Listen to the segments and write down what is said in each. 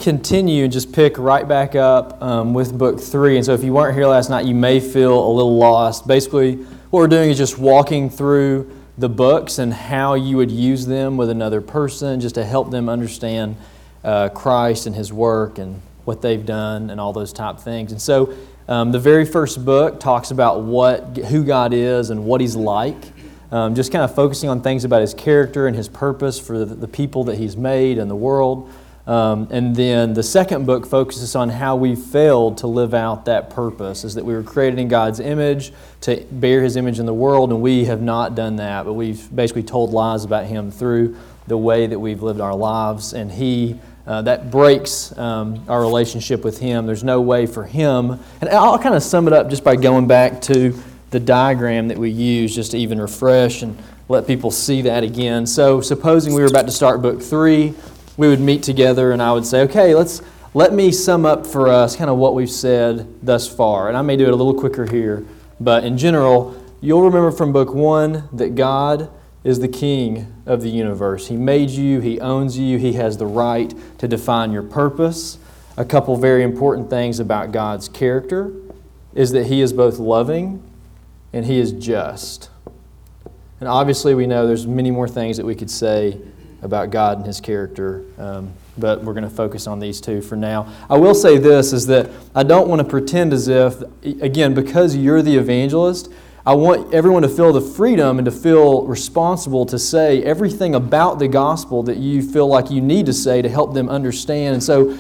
continue and just pick right back up with book 3. And so if you weren't here last night, you may feel a little lost. Basically, what we're doing is just walking through the books and how you would use them with another person just to help them understand Christ and His work and what they've done and all those type things. And so the very first book talks about who God is and what He's like, just kind of focusing on things about His character and His purpose for the people that He's made and the world. And then the second book focuses on how we failed to live out that purpose, is that we were created in God's image to bear His image in the world, and we have not done that, but we've basically told lies about Him through the way that we've lived our lives, and that breaks our relationship with Him. There's no way for Him, and I'll kind of sum it up just by going back to the diagram that we use just to even refresh and let people see that again. So supposing we were about to start book 3, we would meet together and I would say, okay, let me sum up for us kind of what we've said thus far. And I may do it a little quicker here, but in general, you'll remember from book 1 that God is the king of the universe. He made you, He owns you, He has the right to define your purpose. A couple very important things about God's character is that He is both loving and He is just. And obviously we know there's many more things that we could say about God and His character, but we're going to focus on these two for now. I will say this, is that I don't want to pretend as if, again, because you're the evangelist, I want everyone to feel the freedom and to feel responsible to say everything about the gospel that you feel like you need to say to help them understand. And so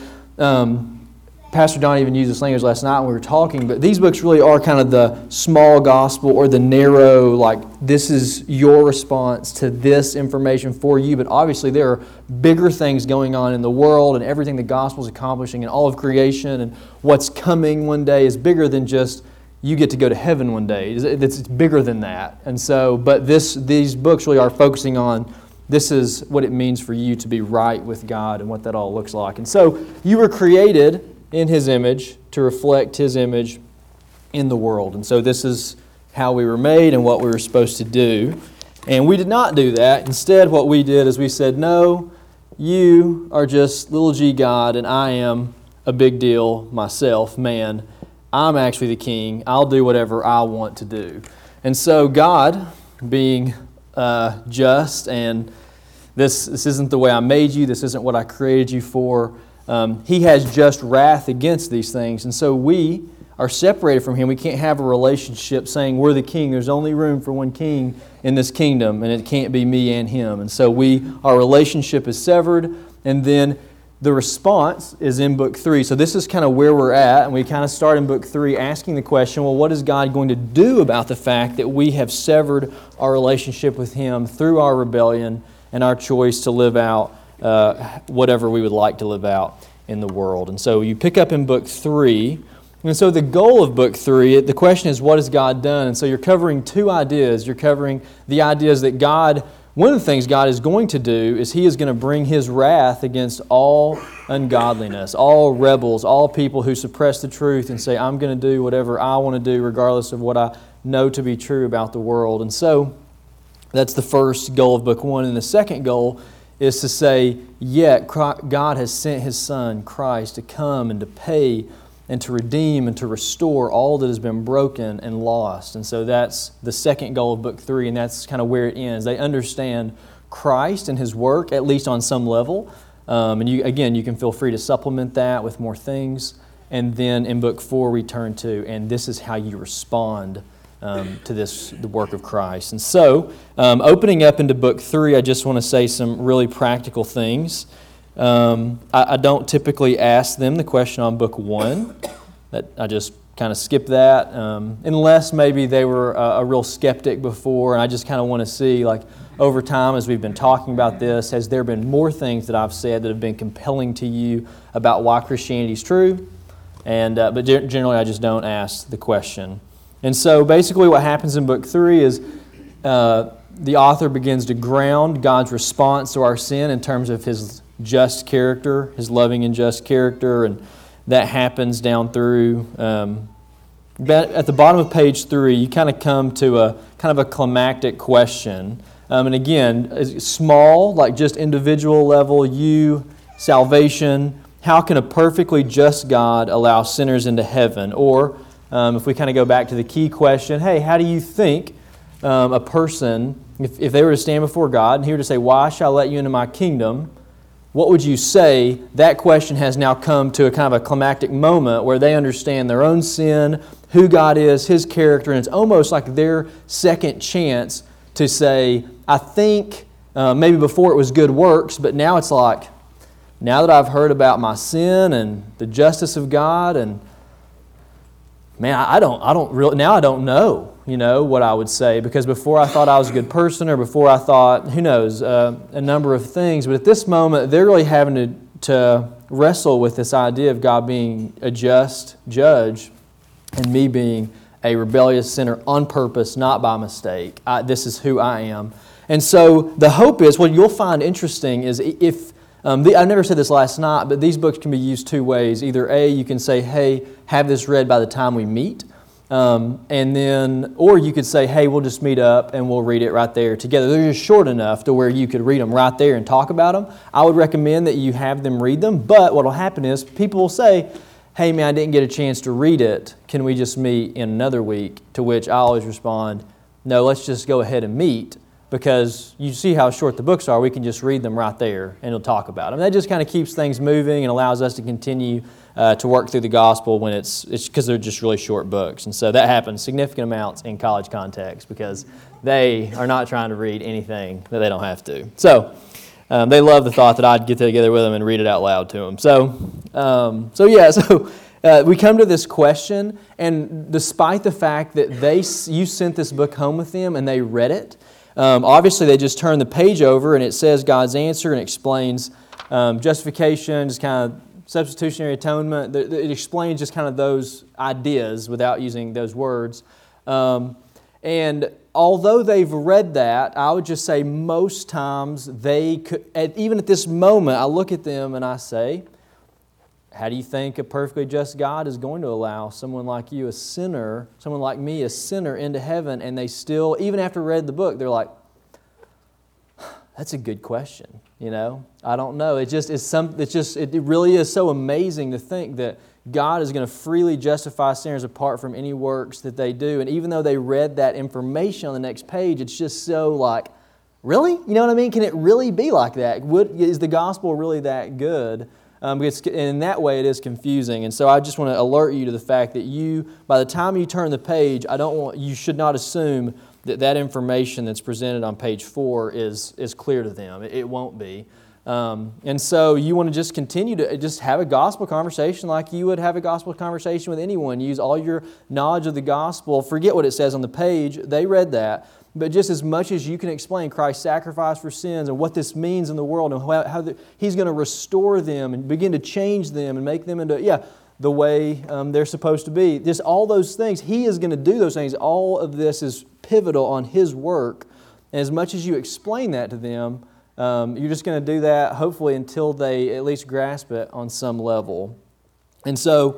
Pastor Don even used this language last night when we were talking, but these books really are kind of the small gospel or the narrow, like this is your response to this information for you. But obviously there are bigger things going on in the world, and everything the gospel is accomplishing and all of creation and what's coming one day is bigger than just you get to go to heaven one day. It's bigger than that. And so, but these books really are focusing on this is what it means for you to be right with God and what that all looks like. And so you were created in His image to reflect His image in the world. And so this is how we were made and what we were supposed to do. And we did not do that. Instead, what we did is we said, no, you are just little g God and I am a big deal myself, man. I'm actually the king. I'll do whatever I want to do. And so God, being just, and this isn't the way I made you, this isn't what I created you for, He has just wrath against these things. And so we are separated from Him. We can't have a relationship saying we're the king. There's only room for one king in this kingdom, and it can't be me and Him. And so our relationship is severed, and then the response is in book 3. So this is kind of where we're at, and we kind of start in book 3 asking the question, well, what is God going to do about the fact that we have severed our relationship with Him through our rebellion and our choice to live out whatever we would like to live out in the world. And so you pick up in book 3. And so the goal of book 3, the question is, what has God done? And so you're covering two ideas. You're covering the ideas that one of the things God is going to do is He is going to bring His wrath against all ungodliness, all rebels, all people who suppress the truth and say, I'm going to do whatever I want to do regardless of what I know to be true about the world. And so that's the first goal of book 1. And the second goal is to say, yet God has sent His Son, Christ, to come and to pay and to redeem and to restore all that has been broken and lost. And so that's the second goal of book 3, and that's kind of where it ends. They understand Christ and His work, at least on some level. And you can feel free to supplement that with more things. And then in book 4, we turn to, and this is how you respond to the work of Christ. And so, opening up into book 3, I just want to say some really practical things. I don't typically ask them the question on book 1. That I just kind of skip that, unless maybe they were a real skeptic before, and I just kind of want to see, like, over time as we've been talking about this, has there been more things that I've said that have been compelling to you about why Christianity is true? And but generally I just don't ask the question. And so basically what happens in book 3 is the author begins to ground God's response to our sin in terms of His just character, His loving and just character, and that happens down through. At the bottom of page 3, you kind of come to a kind of a climactic question. And again, small, like just individual level, salvation, how can a perfectly just God allow sinners into heaven? Or if we kind of go back to the key question, hey, how do you think a person, if they were to stand before God and he were to say, why shall I let you into my kingdom? What would you say? That question has now come to a kind of a climactic moment where they understand their own sin, who God is, His character, and it's almost like their second chance to say, I think maybe before it was good works, but now it's like, now that I've heard about my sin and the justice of God, and man, I don't know, what I would say, because before I thought I was a good person, or before I thought, who knows, a number of things. But at this moment, they're really having to wrestle with this idea of God being a just judge and me being a rebellious sinner on purpose, not by mistake. This is who I am. And so the hope is, what you'll find interesting is if, I never said this last night, but these books can be used two ways. Either A, you can say, hey, have this read by the time we meet. Or you could say, hey, we'll just meet up and we'll read it right there together. They're just short enough to where you could read them right there and talk about them. I would recommend that you have them read them, but what will happen is people will say, hey man, I didn't get a chance to read it. Can we just meet in another week? To which I always respond, no, let's just go ahead and meet, because you see how short the books are. We can just read them right there and we'll talk about them. That just kind of keeps things moving and allows us to continue to work through the gospel when it's because they're just really short books. And so that happens significant amounts in college context because they are not trying to read anything that they don't have to. So they love the thought that I'd get together with them and read it out loud to them. So we come to this question, and despite the fact that you sent this book home with them and they read it, obviously they just turned the page over and it says God's answer and explains justification, just kind of substitutionary atonement. It explains just kind of those ideas without using those words. And although they've read that, I would just say most times they could, even at this moment, I look at them and I say, how do you think a perfectly just God is going to allow someone like you, a sinner, someone like me, a sinner, into heaven? And they still, even after read the book, they're like, that's a good question. I don't know. It really is so amazing to think that God is going to freely justify sinners apart from any works that they do. And even though they read that information on the next page, it's just so like, really? You know what I mean? Can it really be like that? Is the gospel really that good? In that way, it is confusing. And so I just want to alert you to the fact that by the time you turn the page, you should not assume that information that's presented on page 4 is clear to them. It won't be. And so you want to just continue to just have a gospel conversation like you would have a gospel conversation with anyone. Use all your knowledge of the gospel. Forget what it says on the page. They read that. But just as much as you can explain Christ's sacrifice for sins and what this means in the world and how He's going to restore them and begin to change them and make them into, the way they're supposed to be. Just all those things. He is going to do those things. All of this is pivotal on His work. And as much as you explain that to them, you're just going to do that, hopefully, until they at least grasp it on some level. And so,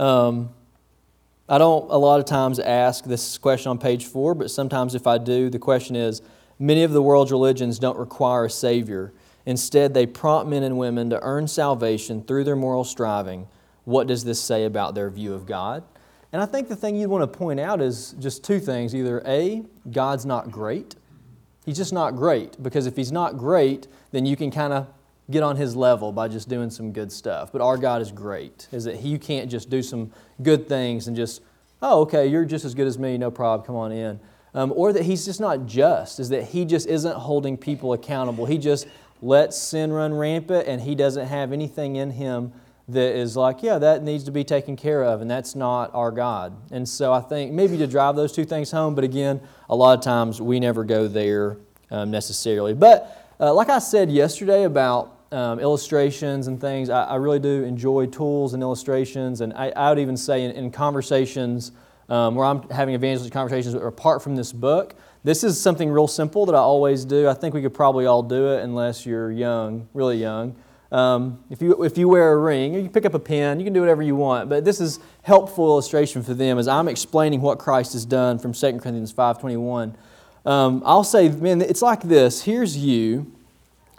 I don't a lot of times ask this question on page 4, but sometimes if I do, the question is, many of the world's religions don't require a Savior. Instead, they prompt men and women to earn salvation through their moral striving. What does this say about their view of God? And I think the thing you'd want to point out is just two things. Either A, God's not great. He's just not great, because if He's not great, then you can kind of get on His level by just doing some good stuff. But our God is great, is that you can't just do some good things and just, oh, okay, you're just as good as me, no problem, come on in. Or that He's just not just, is that He just isn't holding people accountable. He just lets sin run rampant, and He doesn't have anything in Him that is like, that needs to be taken care of, and that's not our God. And so I think maybe to drive those two things home, but again, a lot of times we never go there necessarily. But like I said yesterday about illustrations and things, I really do enjoy tools and illustrations, and I would even say in conversations where I'm having evangelistic conversations apart from this book, this is something real simple that I always do. I think we could probably all do it unless you're young, really young. If you wear a ring, or you pick up a pen, you can do whatever you want. But this is helpful illustration for them as I'm explaining what Christ has done from 2 Corinthians 5:21. I'll say, man, it's like this. Here's you.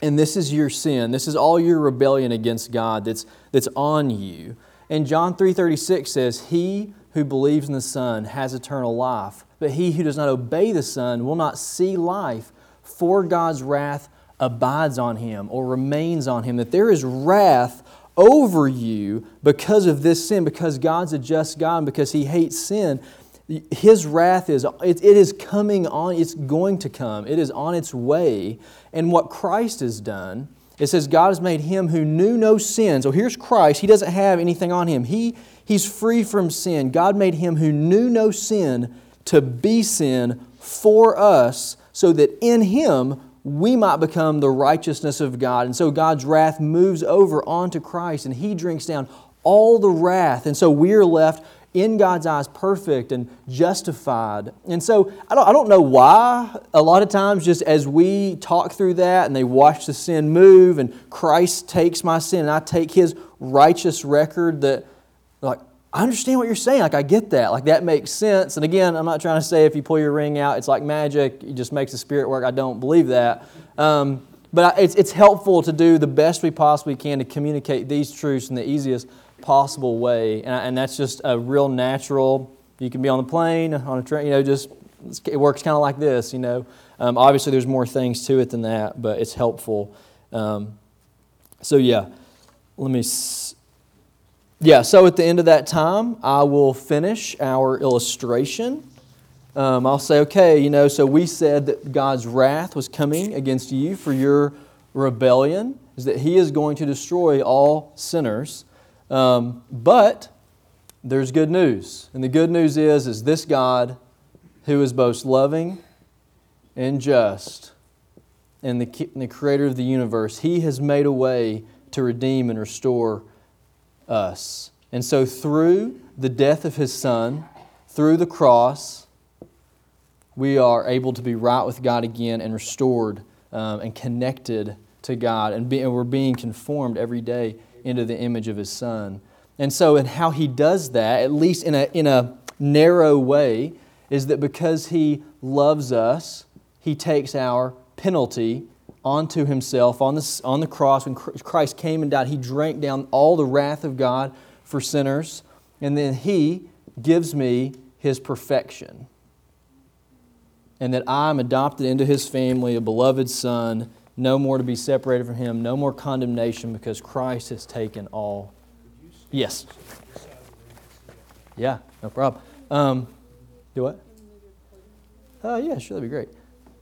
And this is your sin. This is all your rebellion against God that's on you. And John 3:36 says, He who believes in the Son has eternal life, but he who does not obey the Son will not see life, for God's wrath abides on him or remains on him. That there is wrath over you because of this sin, because God's a just God and because He hates sin. His wrath it is coming on, it's going to come. It is on its way. And what Christ has done, it says God has made Him who knew no sin. So here's Christ. He doesn't have anything on Him. He's free from sin. God made Him who knew no sin to be sin for us, so that in Him we might become the righteousness of God. And so God's wrath moves over onto Christ, and He drinks down all the wrath. And so we're left in God's eyes perfect and justified. And so I don't know why. A lot of times just as we talk through that and they watch the sin move and Christ takes my sin and I take His righteous record, that like, I understand what you're saying. Like, I get that. Like, that makes sense. And again, I'm not trying to say if you pull your ring out, it's like magic. It just makes the Spirit work. I don't believe that. But it's helpful to do the best we possibly can to communicate these truths in the easiest possible way. And that's just a real natural, you can be on the plane, on a train, it works kind of like this, Obviously, there's more things to it than that, but it's helpful. So at the end of that time, I will finish our illustration. I'll say, okay, so we said that God's wrath was coming against you for your rebellion, is that He is going to destroy all sinners. But there's good news. And the good news is this God who is both loving and just and the creator of the universe, He has made a way to redeem and restore us. And so through the death of His Son, through the cross, we are able to be right with God again and restored and connected to God. And we're being conformed every day into the image of His Son. And so in how He does that, at least in a narrow way, is that because He loves us, He takes our penalty onto Himself on the cross. When Christ came and died, He drank down all the wrath of God for sinners. And then He gives me His perfection. And that I am adopted into His family, a beloved Son, no more to be separated from Him, no more condemnation, because Christ has taken all. Yes. Yeah, no problem. Do what? Yeah, sure, that'd be great.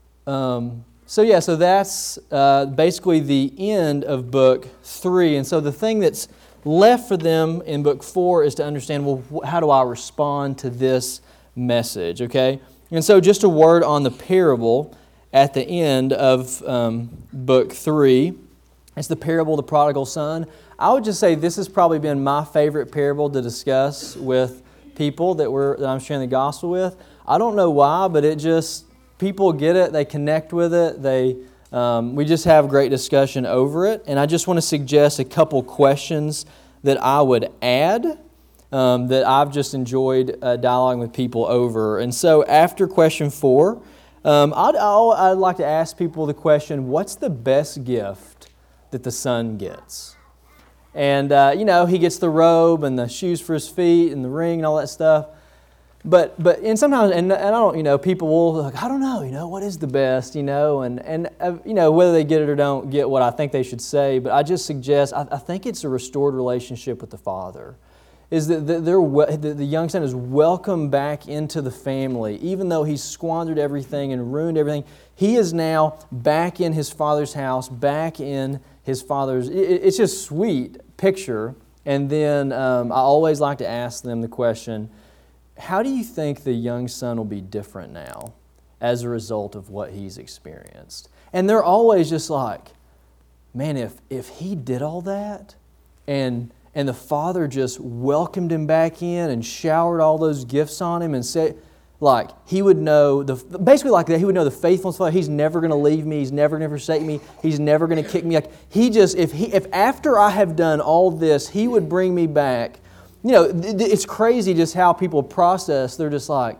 So that's basically the end of Book 3. And so the thing that's left for them in Book 4 is to understand, well, how do I respond to this message, okay? And so just a word on the parable at the end of Book 3. It's the parable of the prodigal son. I would just say this has probably been my favorite parable to discuss with people that I'm sharing the gospel with. I don't know why, but people get it, they connect with it, we just have great discussion over it. And I just want to suggest a couple questions that I would add that I've just enjoyed dialoguing with people over. And so after question 4, I'd like to ask people the question, what's the best gift that the son gets? And, he gets the robe and the shoes for his feet and the ring and all that stuff. But sometimes, and I don't, people will, I don't know, what is the best, and whether they get it or don't get what I think they should say. But I just suggest, I think it's a restored relationship with the Father. Is that the young son is welcomed back into the family. Even though he's squandered everything and ruined everything, he is now back in his father's house, back in his father's... It's just a sweet picture. And then I always like to ask them the question, how do you think the young son will be different now as a result of what he's experienced? And they're always just like, man, if he did all that and the Father just welcomed him back in and showered all those gifts on him and said, like, he would know, basically like that, he would know the faithfulness of the Father. He's never going to leave me. He's never going to forsake me. He's never going to kick me. Like, if after I have done all this, He would bring me back. It's crazy just how people process. They're just like,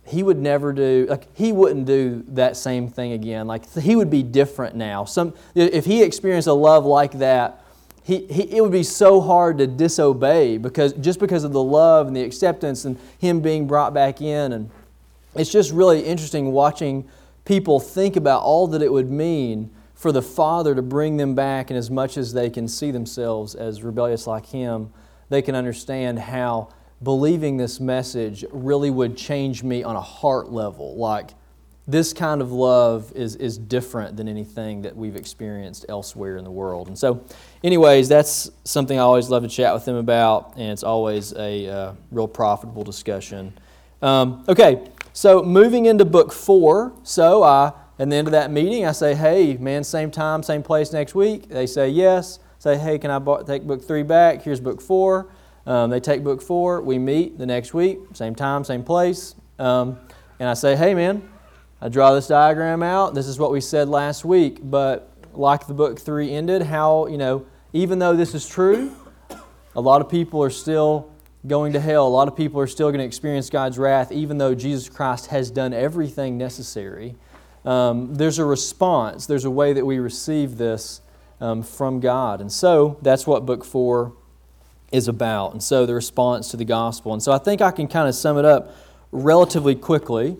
he would never do, like, he wouldn't do that same thing again. Like, he would be different now. If he experienced a love like that, it would be so hard to disobey because of the love and the acceptance and him being brought back in. And it's just really interesting watching people think about all that it would mean for the Father to bring them back, and as much as they can see themselves as rebellious like Him, they can understand how believing this message really would change me on a heart level. Like, this kind of love is different than anything that we've experienced elsewhere in the world. And so, anyways, that's something I always love to chat with them about, and it's always a real profitable discussion. Okay, so moving into book 4. So at the end of that meeting, I say, hey, man, same time, same place next week. They say yes. Say, hey, can I take book 3 back? Here's book 4. They take book 4. We meet the next week, same time, same place. And I say, hey, man, I draw this diagram out. This is what we said last week. But like the book 3 ended, how, even though this is true, a lot of people are still going to hell. A lot of people are still going to experience God's wrath, even though Jesus Christ has done everything necessary. There's a response. There's a way that we receive this from God. And so that's what book 4 is about. And so the response to the gospel. And so I think I can kind of sum it up relatively quickly.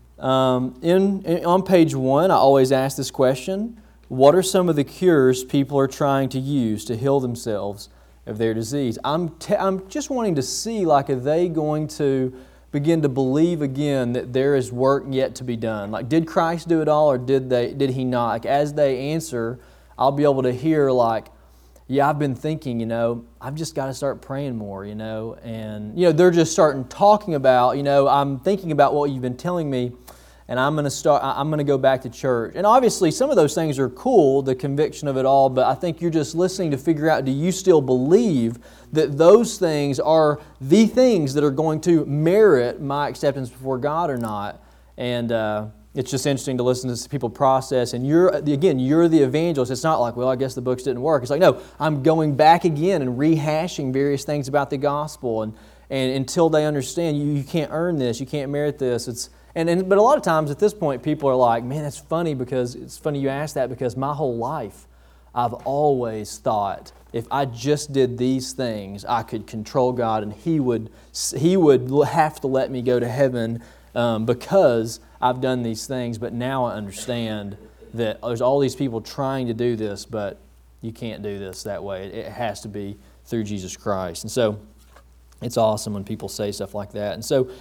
On page 1, I always ask this question: what are some of the cures people are trying to use to heal themselves of their disease? I'm just wanting to see, like, are they going to begin to believe again that there is work yet to be done? Like, did Christ do it all, or did He not? Like, as they answer, I'll be able to hear, like, yeah, I've been thinking, I've just got to start praying more, and, they're just starting talking about, I'm thinking about what you've been telling me, and I'm going to go back to church. And obviously some of those things are cool, the conviction of it all, but I think you're just listening to figure out, do you still believe that those things are the things that are going to merit my acceptance before God or not? And it's just interesting to listen to people process. And you're the evangelist. It's not like, well, I guess the books didn't work. It's like, no, I'm going back again and rehashing various things about the gospel. And until they understand, you can't earn this, you can't merit this. But a lot of times at this point, people are like, man, it's funny you ask that, because my whole life I've always thought if I just did these things, I could control God and He would have to let me go to heaven because I've done these things. But now I understand that there's all these people trying to do this, but you can't do this that way. It has to be through Jesus Christ. And so it's awesome when people say stuff like that. And so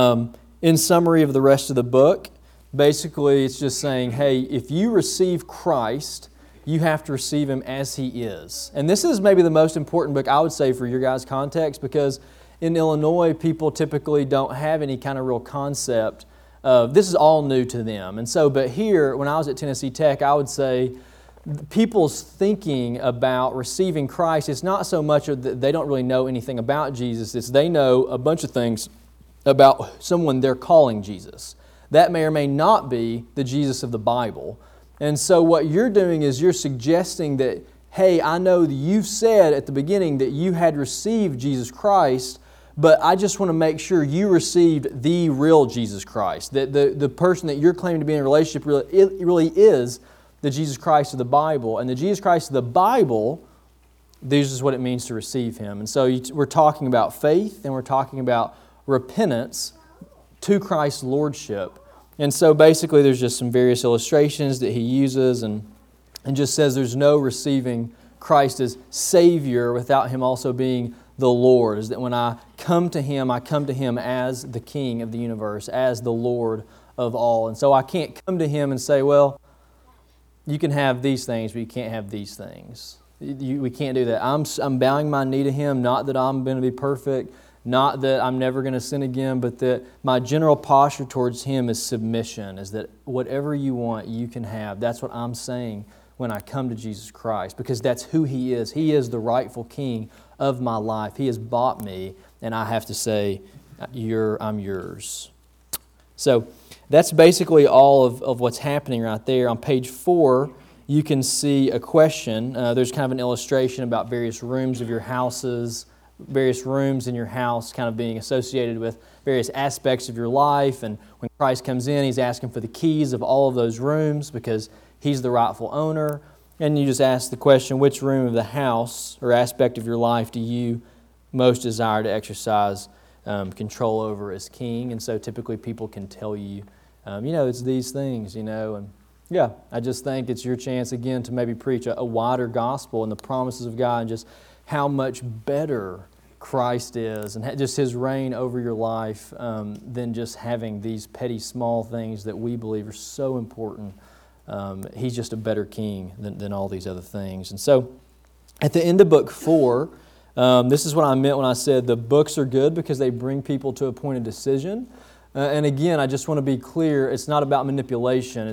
in summary of the rest of the book, basically it's just saying, hey, if you receive Christ, you have to receive Him as He is. And this is maybe the most important book, I would say, for your guys' context, because in Illinois, people typically don't have any kind of real concept of, this is all new to them. And so, but here, when I was at Tennessee Tech, I would say people's thinking about receiving Christ, it's not so much that they don't really know anything about Jesus, it's they know a bunch of things about someone they're calling Jesus. That may or may not be the Jesus of the Bible. And so what you're doing is you're suggesting that, hey, I know that you've said at the beginning that you had received Jesus Christ, but I just want to make sure you received the real Jesus Christ, that the person that you're claiming to be in a relationship really is the Jesus Christ of the Bible. And the Jesus Christ of the Bible, this is what it means to receive Him. And so we're talking about faith, and we're talking about repentance to Christ's lordship. And so basically there's just some various illustrations that he uses and just says there's no receiving Christ as Savior without Him also being the Lord. Is that when I come to Him as the King of the universe, as the Lord of all. And so I can't come to Him and say, well, you can have these things, but you can't have these things. We can't do that. I'm bowing my knee to Him, not that I'm going to be perfect, not that I'm never going to sin again, but that my general posture towards Him is submission, is that whatever you want, you can have. That's what I'm saying when I come to Jesus Christ, because that's who He is. He is the rightful King of my life. He has bought me, and I have to say, I'm yours. So that's basically all of what's happening right there. On page 4, you can see a question. There's kind of an illustration about various rooms of your houses. various rooms in your house kind of being associated with various aspects of your life. And when Christ comes in, He's asking for the keys of all of those rooms because He's the rightful owner. And you just ask the question, which room of the house or aspect of your life do you most desire to exercise control over as king? And so typically people can tell you, it's these things, and yeah, I just think it's your chance again to maybe preach a wider gospel and the promises of God and just how much better Christ is and just His reign over your life than just having these petty small things that we believe are so important. He's just a better king than all these other things. And so at the end of book 4, this is what I meant when I said the books are good because they bring people to a point of decision. And again, I just want to be clear, it's not about manipulation.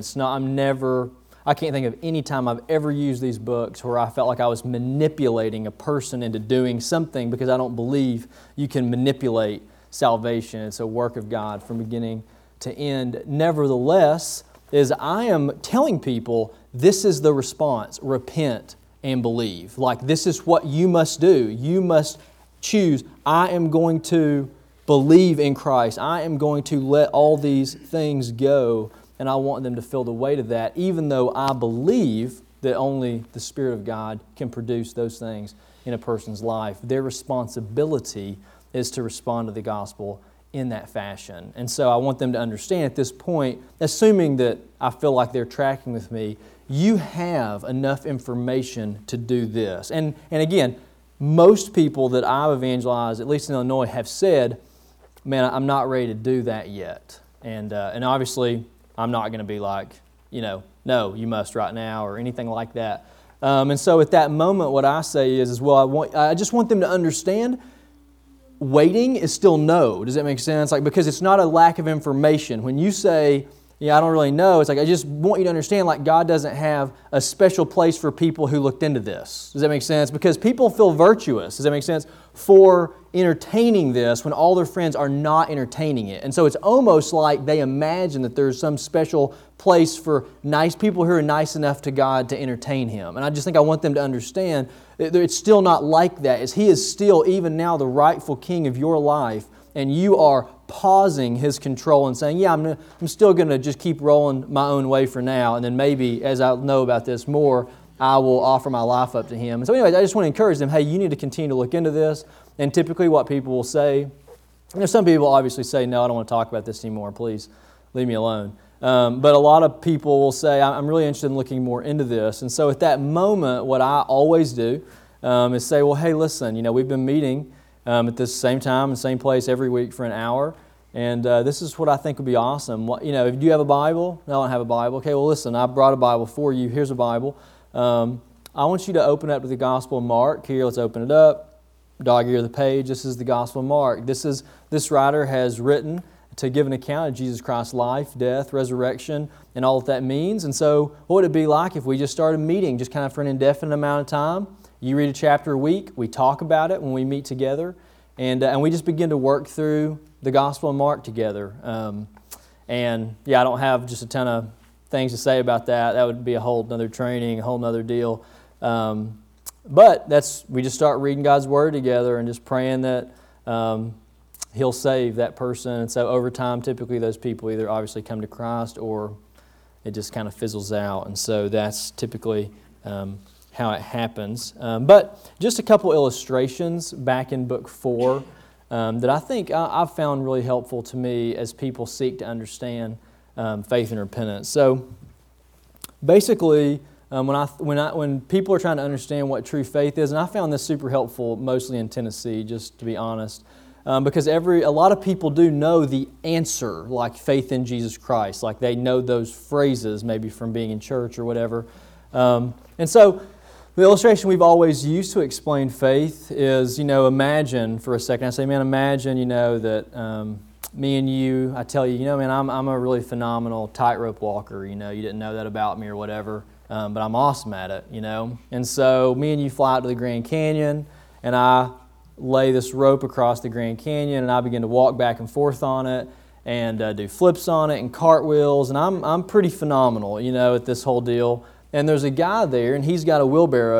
I can't think of any time I've ever used these books where I felt like I was manipulating a person into doing something because I don't believe you can manipulate salvation. It's a work of God from beginning to end. Nevertheless, I am telling people this is the response, repent and believe. Like this is what you must do. You must choose, I am going to believe in Christ. I am going to let all these things go, and I want them to feel the weight of that, even though I believe that only the Spirit of God can produce those things in a person's life. Their responsibility is to respond to the gospel in that fashion. And so I want them to understand at this point, assuming that I feel like they're tracking with me, you have enough information to do this. And again, most people that I've evangelized, at least in Illinois, have said, man, I'm not ready to do that yet. And obviously, I'm not going to be like, no, you must right now or anything like that. And so at that moment, what I say is well, I just want them to understand waiting is still no. Does that make sense? Like, because it's not a lack of information. When you say, I don't really know, it's like I just want you to understand like God doesn't have a special place for people who looked into this. Does that make sense? Because people feel virtuous, does that make sense, for entertaining this when all their friends are not entertaining it. And so it's almost like they imagine that there's some special place for nice people who are nice enough to God to entertain Him. And I just think I want them to understand that it's still not like that. He is still, even now, the rightful king of your life, and you are pausing His control and saying, I'm still going to just keep rolling my own way for now, and then maybe as I know about this more, I will offer my life up to Him. And so anyways, I just want to encourage them, hey, you need to continue to look into this. And typically what people will say, some people obviously say, no, I don't want to talk about this anymore, please leave me alone. But a lot of people will say, I'm really interested in looking more into this. And so at that moment, what I always do is say, well, hey, listen, we've been meeting at this same time and same place every week for an hour. And this is what I think would be awesome. Do you have a Bible? No, I don't have a Bible. Okay, well, listen, I brought a Bible for you. Here's a Bible. I want you to open up to the Gospel of Mark. Here, let's open it up. Dog ear of the page. This is the Gospel of Mark. This writer has written to give an account of Jesus Christ's life, death, resurrection, and all that means. And so what would it be like if we just started meeting just kind of for an indefinite amount of time? You read a chapter a week. We talk about it when we meet together. And we just begin to work through the Gospel of Mark together. I don't have just a ton of things to say about that. That would be a whole other training, a whole other deal. But we just start reading God's Word together and just praying that He'll save that person. And so over time, typically those people either obviously come to Christ or it just kind of fizzles out. And so that's typically how it happens. But just a couple illustrations back in book 4 that I think I've found really helpful to me as people seek to understand faith and repentance. So basically, when people are trying to understand what true faith is, and I found this super helpful mostly in Tennessee, just to be honest, because a lot of people do know the answer, like faith in Jesus Christ, like they know those phrases maybe from being in church or whatever. And so the illustration we've always used to explain faith is, imagine for a second. I say, man, imagine, that me and you, I tell you, man, I'm a really phenomenal tightrope walker. You didn't know that about me or whatever. But I'm awesome at it, And so me and you fly out to the Grand Canyon, and I lay this rope across the Grand Canyon, and I begin to walk back and forth on it and do flips on it and cartwheels, and I'm pretty phenomenal, at this whole deal. And there's a guy there, and he's got a wheelbarrow,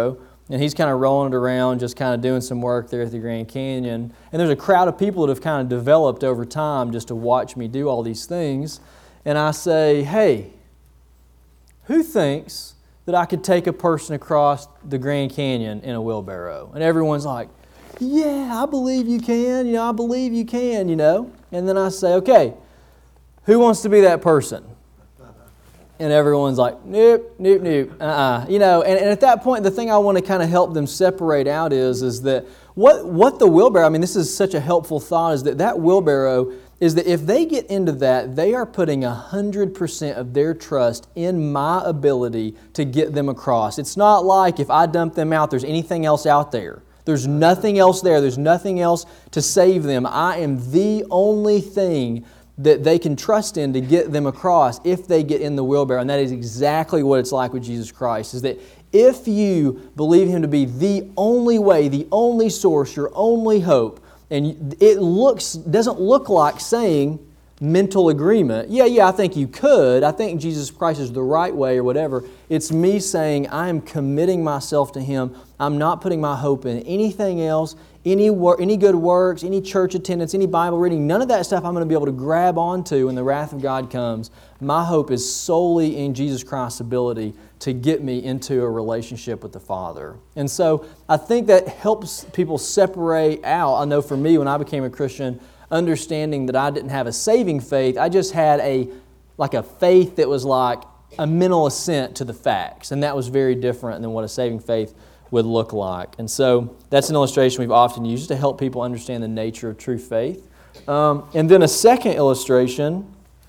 and he's kind of rolling it around, just kind of doing some work there at the Grand Canyon. And there's a crowd of people that have kind of developed over time just to watch me do all these things. And I say, hey, who thinks that I could take a person across the Grand Canyon in a wheelbarrow? And everyone's like, yeah, I believe you can. I believe you can, And then I say, okay, who wants to be that person? And everyone's like, nope, nope, nope, And at that point, the thing I want to kind of help them separate out is that what the wheelbarrow, this is such a helpful thought, is that wheelbarrow is that if they get into that, they are putting 100% of their trust in my ability to get them across. It's not like if I dump them out, there's anything else out there. There's nothing else there. There's nothing else to save them. I am the only thing that they can trust in to get them across if they get in the wheelbarrow. And that is exactly what it's like with Jesus Christ, is that if you believe Him to be the only way, the only source, your only hope, and it doesn't look like saying mental agreement. Yeah, I think you could. I think Jesus Christ is the right way or whatever. It's me saying I am committing myself to Him. I'm not putting my hope in anything else, any good works, any church attendance, any Bible reading. None of that stuff I'm going to be able to grab onto when the wrath of God comes. My hope is solely in Jesus Christ's ability to get me into a relationship with the Father. And so I think that helps people separate out. I know for me, when I became a Christian, understanding that I didn't have a saving faith, I just had a faith that was like a mental assent to the facts. And that was very different than what a saving faith would look like. And so that's an illustration we've often used to help people understand the nature of true faith. And then a second illustration,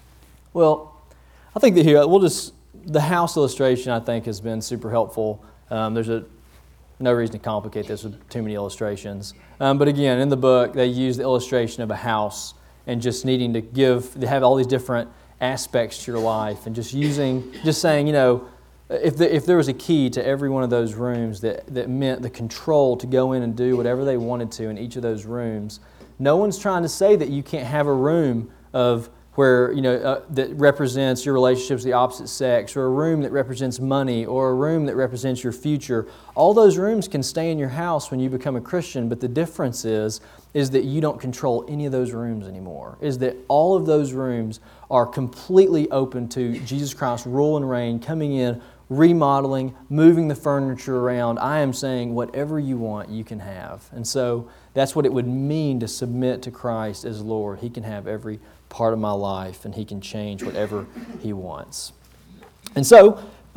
I think that here, the house illustration I think has been super helpful. There's no reason to complicate this with too many illustrations. But again, in the book, they use the illustration of a house and just needing to have all these different aspects to your life, and just saying, if there was a key to every one of those rooms that meant the control to go in and do whatever they wanted to in each of those rooms, no one's trying to say that you can't have a room of where that represents your relationships with the opposite sex, or a room that represents money, or a room that represents your future. All those rooms can stay in your house when you become a Christian, but the difference is that you don't control any of those rooms anymore. Is that all of those rooms are completely open to Jesus Christ's rule and reign, coming in, remodeling, moving the furniture around. I am saying whatever you want, you can have. And so that's what it would mean to submit to Christ as Lord. He can have every part of my life, and He can change whatever He wants. And so,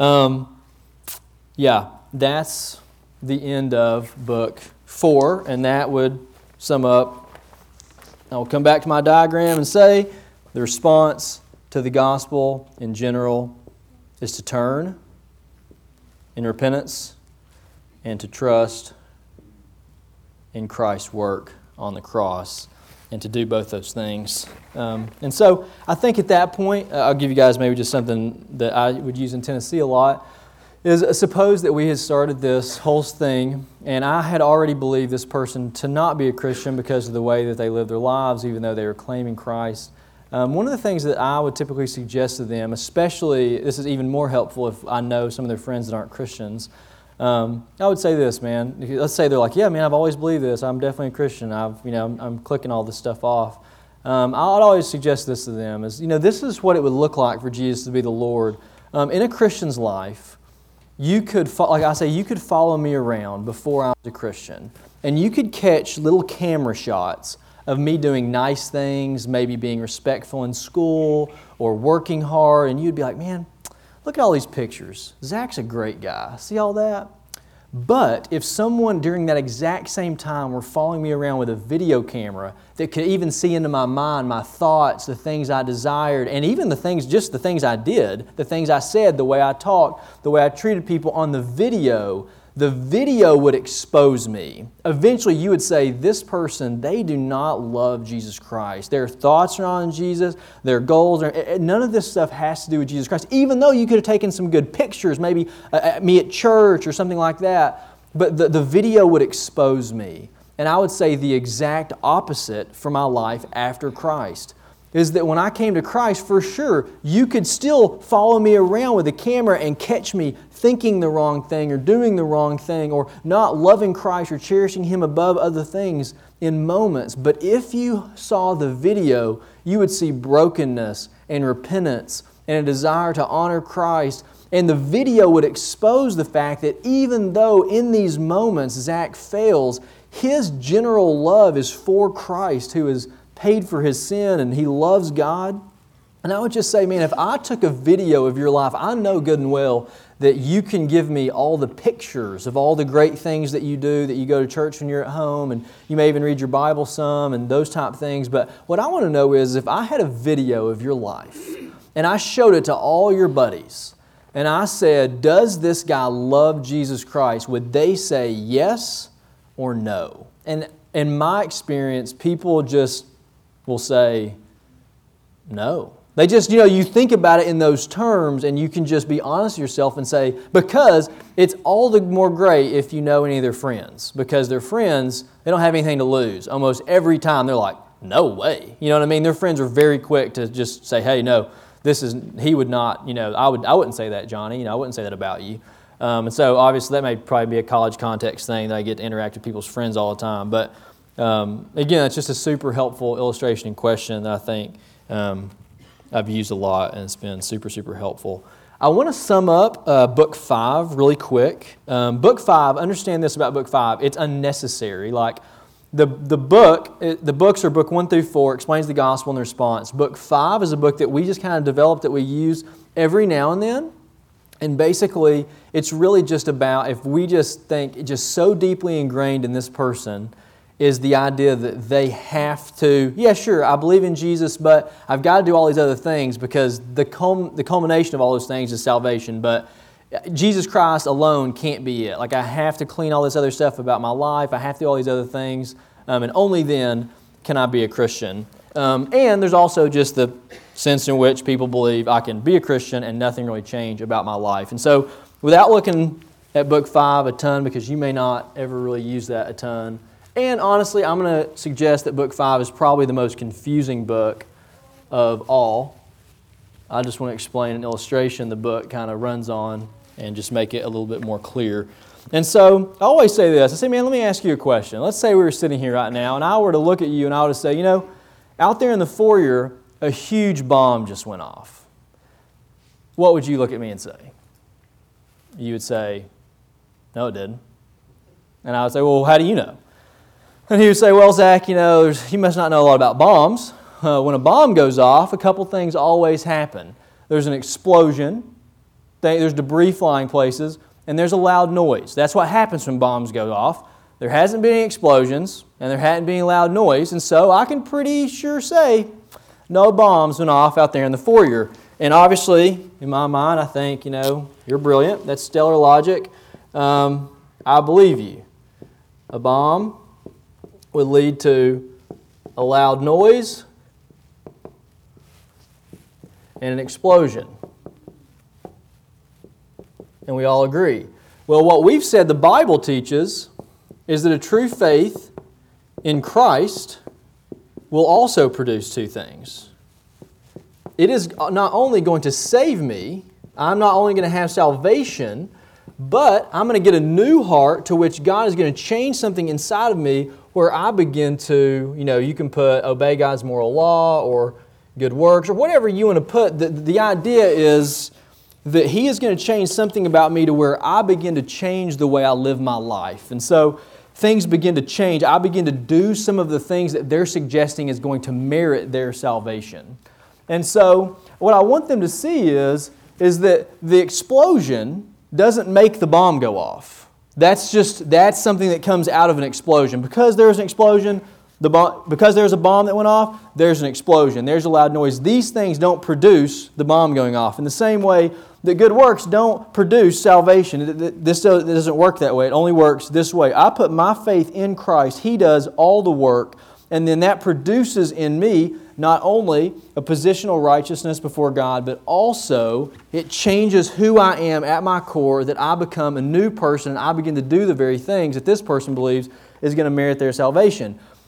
that's the end of book 4, and that would sum up. I will come back to my diagram and say the response to the gospel in general is to turn in repentance and to trust in Christ's work on the cross, and to do both those things. And so I think at that point, I'll give you guys maybe just something that I would use in Tennessee a lot, is suppose that we had started this whole thing, and I had already believed this person to not be a Christian because of the way that they lived their lives, even though they were claiming Christ. One of the things that I would typically suggest to them, especially, this is even more helpful if I know some of their friends that aren't Christians, I would say this, man. Let's say they're like, yeah, man, I've always believed this. I'm definitely a Christian. I'm clicking all this stuff off. I'd always suggest this to them is, this is what it would look like for Jesus to be the Lord. In a Christian's life, you could follow me around before I was a Christian, and you could catch little camera shots of me doing nice things, maybe being respectful in school or working hard, and you'd be like, man, look at all these pictures. Zach's a great guy. See all that? But if someone during that exact same time were following me around with a video camera that could even see into my mind, my thoughts, the things I desired, and even the things I did, the things I said, the way I talked, the way I treated people on the video would expose me. Eventually you would say, this person, they do not love Jesus Christ. Their thoughts are on Jesus, their goals are, none of this stuff has to do with Jesus Christ, even though you could have taken some good pictures, maybe at me at church or something like that, but the video would expose me. And I would say the exact opposite for my life after Christ. is that when I came to Christ, for sure, you could still follow me around with a camera and catch me thinking the wrong thing or doing the wrong thing or not loving Christ or cherishing Him above other things in moments. But if you saw the video, you would see brokenness and repentance and a desire to honor Christ. And the video would expose the fact that even though in these moments Zach fails, his general love is for Christ who has paid for his sin and he loves God. And I would just say, man, if I took a video of your life, I know good and well that you can give me all the pictures of all the great things that you do, that you go to church when you're at home, and you may even read your Bible some and those type of things. But what I want to know is if I had a video of your life and I showed it to all your buddies and I said, does this guy love Jesus Christ? Would they say yes or no? And in my experience, people just will say no. They just, you think about it in those terms and you can just be honest with yourself and say, because it's all the more great if you know any of their friends. Because their friends, they don't have anything to lose. Almost every time they're like, no way. You know what I mean? Their friends are very quick to just say, hey, no, he would not, I wouldn't say that, Johnny. I wouldn't say that about you. And so obviously that may probably be a college context thing that I get to interact with people's friends all the time. But again, it's just a super helpful illustration and question that I think I've used a lot, and it's been super, super helpful. I want to sum up Book 5 really quick. Book 5, understand this about Book 5, it's unnecessary. Like the books are Book 1 through 4, explains the gospel and the response. Book 5 is a book that we just kind of developed that we use every now and then. And basically, it's really just about, if we just think, just so deeply ingrained in this person, is the idea that they have to, yeah, sure, I believe in Jesus, but I've got to do all these other things because the culmination of all those things is salvation. But Jesus Christ alone can't be it. Like, I have to clean all this other stuff about my life. I have to do all these other things. And only then can I be a Christian. And there's also just the sense in which people believe I can be a Christian and nothing really change about my life. And so, without looking at Book 5 a ton, because you may not ever really use that a ton, and honestly, I'm going to suggest that Book 5 is probably the most confusing book of all. I just want to explain an illustration the book kind of runs on and just make it a little bit more clear. And so, I always say this. I say, man, let me ask you a question. Let's say we were sitting here right now and I were to look at you and I were to say, out there in the foyer, a huge bomb just went off. What would you look at me and say? You would say, no, it didn't. And I would say, well, how do you know? And he would say, well, Zach, you must not know a lot about bombs. When a bomb goes off, a couple things always happen. There's an explosion, there's debris flying places, and there's a loud noise. That's what happens when bombs go off. There hasn't been any explosions, and there hadn't been any loud noise, and so I can pretty sure say no bombs went off out there in the foyer. And obviously, in my mind, I think, you're brilliant. That's stellar logic. I believe you. A bomb would lead to a loud noise and an explosion. And we all agree. Well, what we've said the Bible teaches is that a true faith in Christ will also produce two things. It is not only going to save me, I'm not only going to have salvation, but I'm going to get a new heart to which God is going to change something inside of me where I begin to, you can put obey God's moral law or good works or whatever you want to put. The idea is that He is going to change something about me to where I begin to change the way I live my life. And so things begin to change. I begin to do some of the things that they're suggesting is going to merit their salvation. And so what I want them to see is that the explosion doesn't make the bomb go off. That's something that comes out of an explosion. Because there's an explosion, because there's a bomb that went off, there's an explosion. There's a loud noise. These things don't produce the bomb going off. In the same way that good works don't produce salvation. This doesn't work that way. It only works this way. I put my faith in Christ. He does all the work. And then that produces in me not only a positional righteousness before God, but also it changes who I am at my core, that I become a new person and I begin to do the very things that this person believes is going to merit their salvation.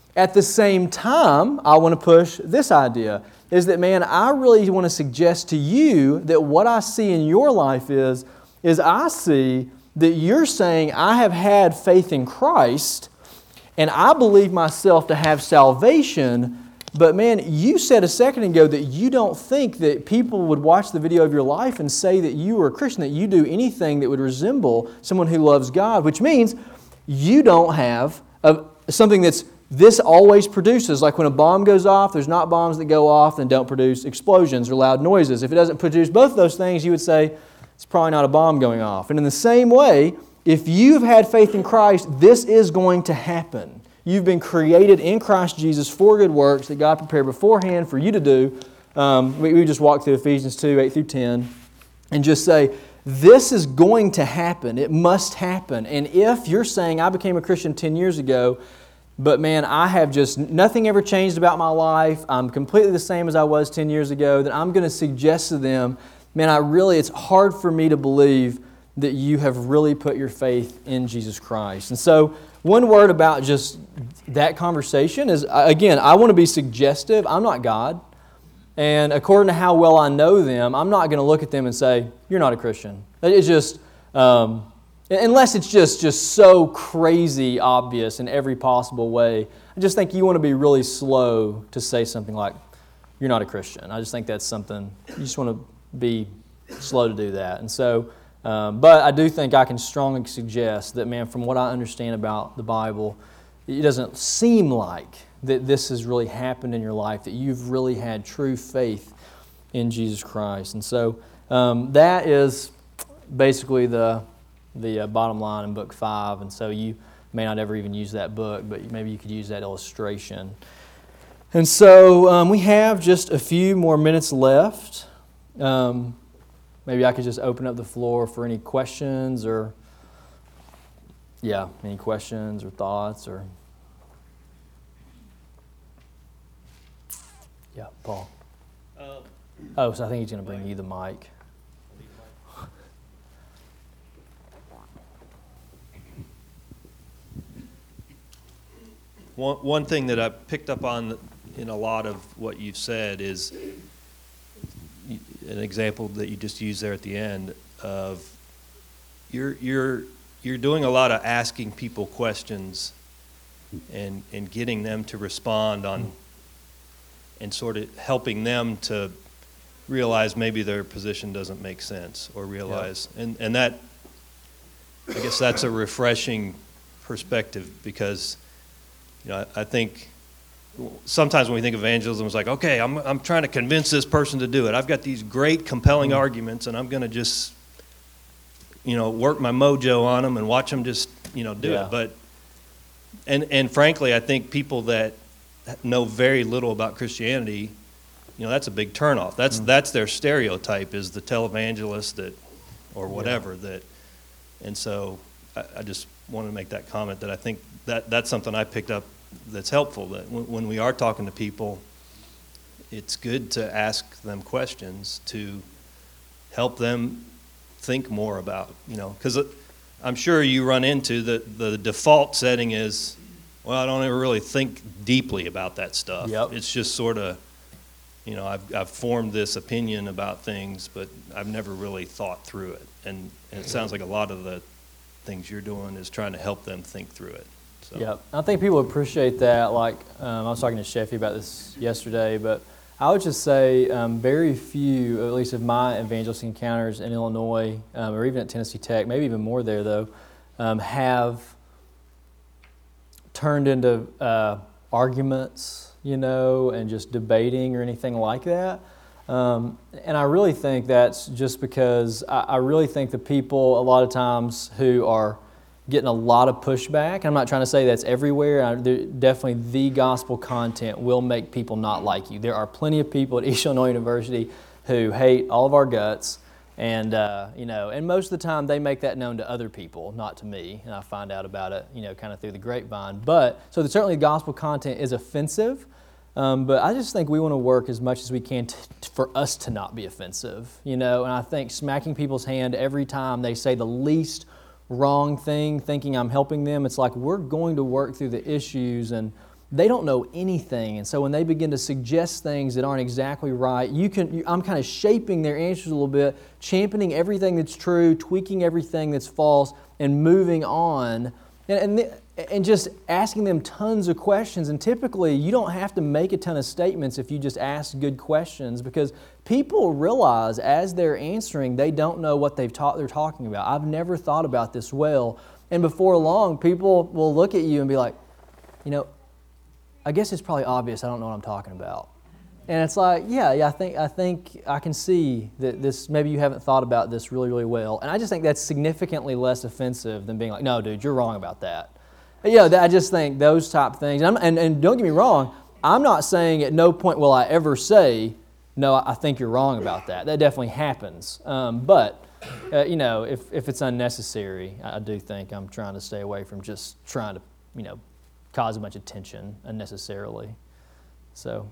At the same time, I want to push this idea, is that, man, I really want to suggest to you that what I see in your life is I see that you're saying, I have had faith in Christ, and I believe myself to have salvation, but man, you said a second ago that you don't think that people would watch the video of your life and say that you are a Christian, that you do anything that would resemble someone who loves God, which means you don't have something that's this always produces. Like when a bomb goes off, there's not bombs that go off and don't produce explosions or loud noises. If it doesn't produce both of those things, you would say it's probably not a bomb going off. And in the same way, if you've had faith in Christ, this is going to happen. You've been created in Christ Jesus for good works that God prepared beforehand for you to do. We just walked through Ephesians 2, 8 through 10, and just say, this is going to happen. It must happen. And if you're saying, I became a Christian 10 years ago, but man, I have just, nothing ever changed about my life, I'm completely the same as I was 10 years ago, then I'm going to suggest to them, man, it's hard for me to believe that you have really put your faith in Jesus Christ. And so, one word about just that conversation is, again, I want to be suggestive. I'm not God. And according to how well I know them, I'm not going to look at them and say, you're not a Christian. It's just, unless it's just so crazy obvious in every possible way. I just think you want to be really slow to say something like, you're not a Christian. I just think that's something, you just want to be slow to do that. And so, but I do think I can strongly suggest that, man, from what I understand about the Bible, it doesn't seem like that this has really happened in your life, that you've really had true faith in Jesus Christ. And so that is basically the bottom line in Book 5. And so you may not ever even use that book, but maybe you could use that illustration. And so we have just a few more minutes left. Maybe I could just open up the floor for any questions or, any questions or thoughts or... Yeah, Paul. So I think he's going to bring you the mic. One thing that I picked up on in a lot of what you've said is an example that you just used there at the end of you're doing a lot of asking people questions and getting them to respond on and sort of helping them to realize maybe their position doesn't make sense or realize and that I guess that's a refreshing perspective because I think sometimes when we think of evangelism, it's like, okay, I'm trying to convince this person to do it. I've got these great, compelling arguments, and I'm going to just, work my mojo on them and watch them just, do it. But, and frankly, I think people that know very little about Christianity, that's a big turnoff. That's their stereotype is the televangelist that, or whatever that, and so I just wanted to make that comment that I think that's something I picked up that's helpful, that when we are talking to people, it's good to ask them questions to help them think more about, because I'm sure you run into the default setting is, well, I don't ever really think deeply about that stuff. Yep. It's just sort of, I've formed this opinion about things, but I've never really thought through it. And it sounds like a lot of the things you're doing is trying to help them think through it. So. Yeah, I think people appreciate that. Like I was talking to Sheffy about this yesterday, but I would just say very few, at least of my evangelistic encounters in Illinois or even at Tennessee Tech, maybe even more there though, have turned into arguments, and just debating or anything like that. And I really think that's just because I really think the people a lot of times who are getting a lot of pushback. I'm not trying to say that's everywhere. Definitely the gospel content will make people not like you. There are plenty of people at East Illinois University who hate all of our guts, and and most of the time they make that known to other people, not to me, and I find out about it, kind of through the grapevine. But so certainly the gospel content is offensive, but I just think we want to work as much as we can for us to not be offensive, and I think smacking people's hand every time they say the least wrong thing, thinking I'm helping them, it's like we're going to work through the issues and they don't know anything. And so when they begin to suggest things that aren't exactly right, I'm kind of shaping their answers a little bit, championing everything that's true, tweaking everything that's false, and moving on. And just asking them tons of questions. And typically, you don't have to make a ton of statements if you just ask good questions, because people realize as they're answering, they don't know what they're talking about. I've never thought about this well. And before long, people will look at you and be like, I guess it's probably obvious I don't know what I'm talking about. And it's like, yeah, I think I can see that this, maybe you haven't thought about this really, really well. And I just think that's significantly less offensive than being like, no, dude, you're wrong about that. I just think those type of things. And don't get me wrong, I'm not saying at no point will I ever say, no, I think you're wrong about that. That definitely happens. But if it's unnecessary, I do think I'm trying to stay away from just trying to, cause a bunch of tension unnecessarily. So.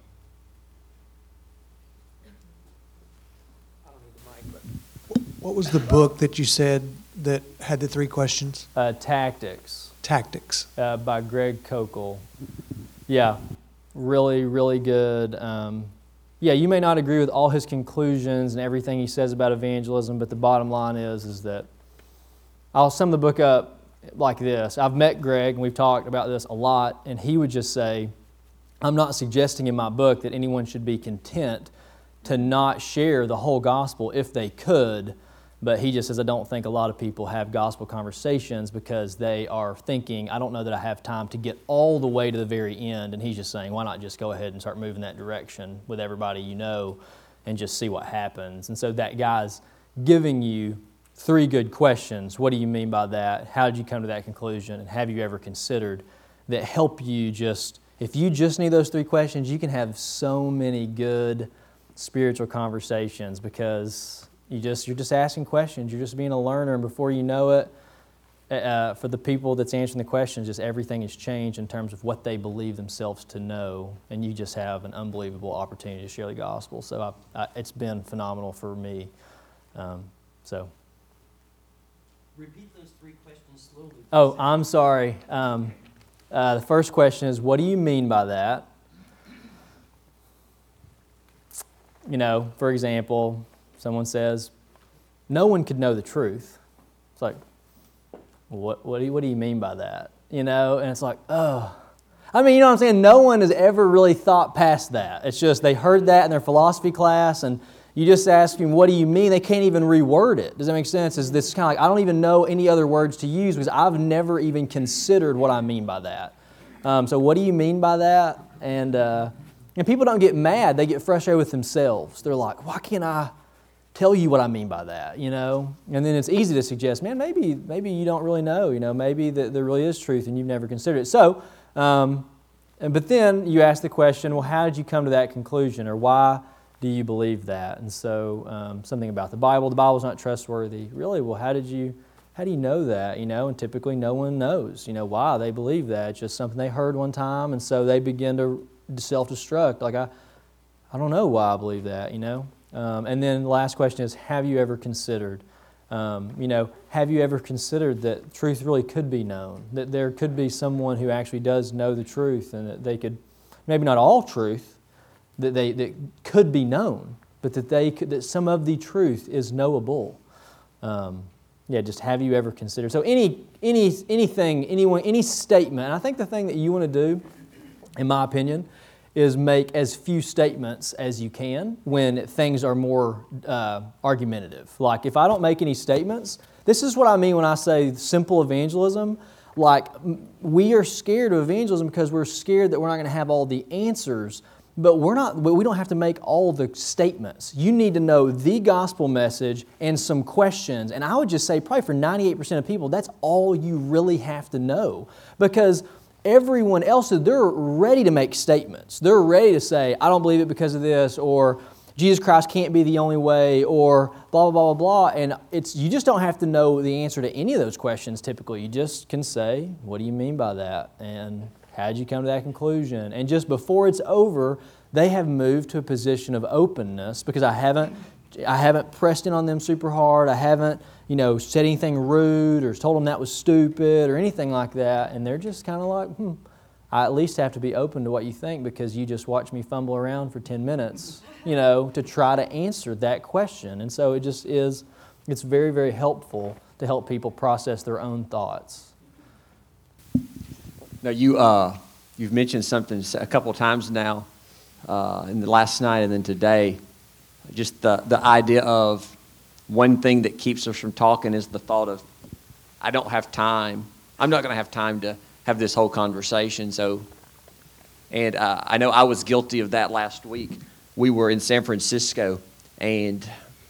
I don't need the mic, but what was the book that you said that had the 3 questions? Tactics. Tactics. By Greg Koukl. Yeah, really, really good. You may not agree with all his conclusions and everything he says about evangelism, but the bottom line is that I'll sum the book up like this. I've met Greg, and we've talked about this a lot, and he would just say, I'm not suggesting in my book that anyone should be content to not share the whole gospel if they could, but he just says, I don't think a lot of people have gospel conversations because they are thinking, I don't know that I have time to get all the way to the very end, and he's just saying, why not just go ahead and start moving that direction with everybody you know and just see what happens. And so that guy's giving you 3 good questions. What do you mean by that? How did you come to that conclusion? And have you ever considered that help you just, if you just need those 3 questions, you can have so many good spiritual conversations because you're just asking questions. You're just being a learner, and before you know it, for the people that's answering the questions, just everything has changed in terms of what they believe themselves to know, and you just have an unbelievable opportunity to share the gospel. So it's been phenomenal for me. Repeat those 3 questions slowly. Oh, I'm sorry. The first question is, what do you mean by that? For example, someone says, no one could know the truth. It's like, what do you mean by that? And it's like, oh. I mean, you know what I'm saying? No one has ever really thought past that. It's just they heard that in their philosophy class, and you just ask them, what do you mean? They can't even reword it. Does that make sense? Is this kind of like, I don't even know any other words to use because I've never even considered what I mean by that. So what do you mean by that? And people don't get mad. They get frustrated with themselves. They're like, why can't I tell you what I mean by that? And then it's easy to suggest, man, maybe you don't really know. Maybe that there really is truth and you've never considered it. So, but then you ask the question, well, how did you come to that conclusion, or why do you believe that? And so something about the Bible. The Bible's not trustworthy. Really? Well, how do you know that? And typically no one knows, why they believe that. It's just something they heard one time, and so they begin to self-destruct. Like, I don't know why I believe that, And then the last question is, have you ever considered, have you ever considered that truth really could be known? That there could be someone who actually does know the truth, and that they could, maybe not all truth, that could be known, but that some of the truth is knowable. Just have you ever considered? So any statement, and I think the thing that you want to do, in my opinion, is make as few statements as you can when things are more argumentative. Like if I don't make any statements, this is what I mean when I say simple evangelism. Like we are scared of evangelism because we're scared that we're not going to have all the answers. But we don't have to make all the statements. You need to know the gospel message and some questions. And I would just say probably for 98% of people, that's all you really have to know. Because everyone else, they're ready to make statements. They're ready to say, I don't believe it because of this, or Jesus Christ can't be the only way, or blah, blah, blah, blah, blah. And you just don't have to know the answer to any of those questions typically. You just can say, what do you mean by that? And how did you come to that conclusion? And just before it's over, they have moved to a position of openness because I haven't pressed in on them super hard. I haven't, said anything rude or told them that was stupid or anything like that. And they're just kind of like, I at least have to be open to what you think because you just watched me fumble around for 10 minutes, to try to answer that question. And so it's very, very helpful to help people process their own thoughts. Now, you've mentioned something a couple of times now, in the last night and then today, just the idea of one thing that keeps us from talking is the thought of, I don't have time. I'm not going to have time to have this whole conversation. And I know I was guilty of that last week. We were in San Francisco, and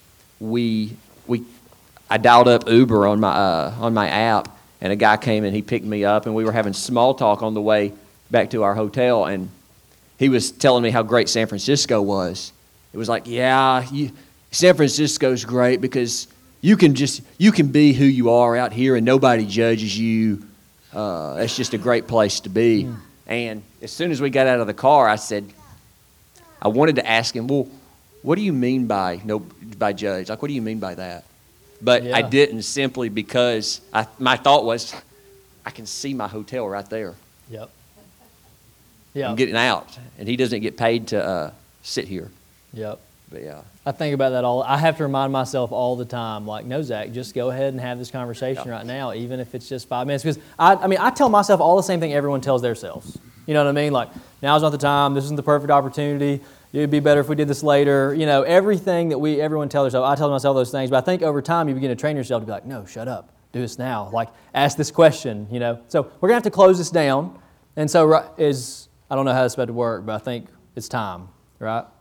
I dialed up Uber on my app, and a guy came and he picked me up, and we were having small talk on the way back to our hotel, and he was telling me how great San Francisco was. It was like, San Francisco's great because you can be who you are out here and nobody judges you. It's just a great place to be. And as soon as we got out of the car, I wanted to ask him, well, what do you mean by judge? Like, what do you mean by that? But I didn't, simply because my thought was, I can see my hotel right there. Yep. I'm getting out, and he doesn't get paid to sit here. Yep. But yeah. I think about that I have to remind myself all the time, like, no, Zach, just go ahead and have this conversation right now, even if it's just 5 minutes. Because, I tell myself all the same thing everyone tells themselves. You know what I mean? Like, now's not the time. This isn't the perfect opportunity. It would be better if we did this later. Everything that everyone tells themselves, I tell myself those things. But I think over time, you begin to train yourself to be like, no, shut up. Do this now. Like, ask this question, So we're going to have to close this down. And so I don't know how this is about to work, but I think it's time, right?